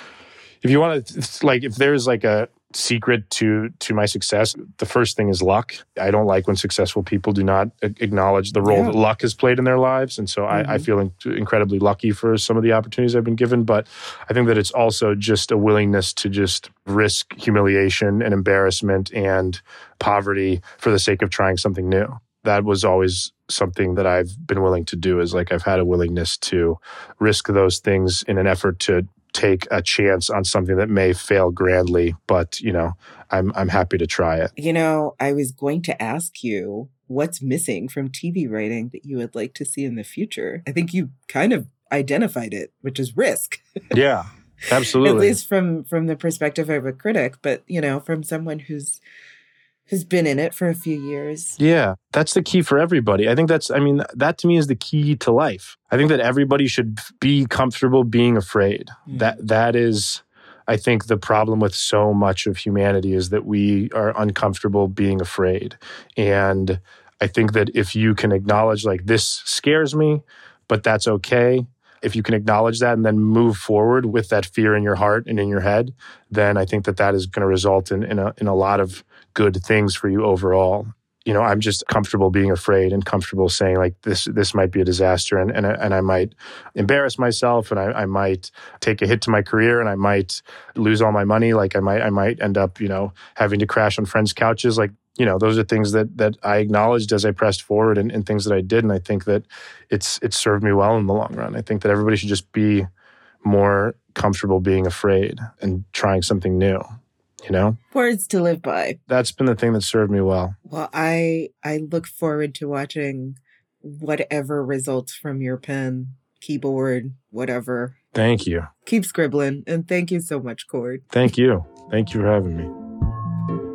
F: if you want to, like, if there's like a secret to to my success, the first thing is luck. I don't like when successful people do not acknowledge the role yeah. that luck has played in their lives. And so mm-hmm. I, I feel in, incredibly lucky for some of the opportunities I've been given. But I think that it's also just a willingness to just risk humiliation and embarrassment and poverty for the sake of trying something new. That was always something that I've been willing to do, is like I've had a willingness to risk those things in an effort to take a chance on something that may fail grandly, but, you know, I'm I'm happy to try it.
E: You know, I was going to ask you what's missing from T V writing that you would like to see in the future. I think you kind of identified it, which is risk.
F: Yeah, absolutely.
E: At least from from the perspective of a critic, but, you know, from someone who's who's been in it for a few years.
F: Yeah, that's the key for everybody. I think that's, I mean, that to me is the key to life. I think that everybody should be comfortable being afraid. Mm. That That is, I think, the problem with so much of humanity is that we are uncomfortable being afraid. And I think that if you can acknowledge, like, this scares me, but that's okay. If you can acknowledge that and then move forward with that fear in your heart and in your head, then I think that that is going to result in, in, a, in a lot of good things for you overall. You know, I'm just comfortable being afraid and comfortable saying like this this might be a disaster and and, and I might embarrass myself and I, I might take a hit to my career and I might lose all my money. Like I might I might end up, you know, having to crash on friends' couches. Like, you know, those are things that that I acknowledged as I pressed forward and, and things that I did. And I think that it's it's served me well in the long run. I think that everybody should just be more comfortable being afraid and trying something new. You know?
E: Words to live by.
F: That's been the thing that served me well.
E: Well, I I look forward to watching whatever results from your pen, keyboard, whatever.
F: Thank you.
E: Keep scribbling. And thank you so much, Cord.
F: Thank you. Thank you for having me.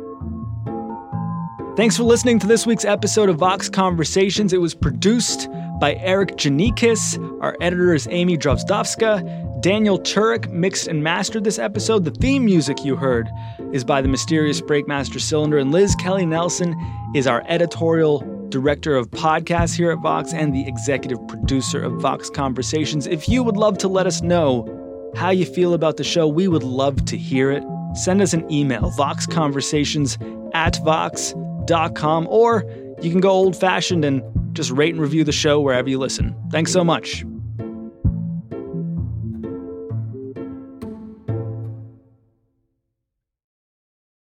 D: Thanks for listening to this week's episode of Vox Conversations. It was produced by Eric Janikis. Our editor is Amy Drozdowska. Daniel Turek mixed and mastered this episode. The theme music you heard is by the mysterious Breakmaster Cylinder, and Liz Kelly Nelson is our editorial director of podcasts here at Vox and the executive producer of Vox Conversations. If you would love to let us know how you feel about the show, we would love to hear it. Send us an email, voxconversations at vox dot com, or you can go old-fashioned and just rate and review the show wherever you listen. Thanks so much.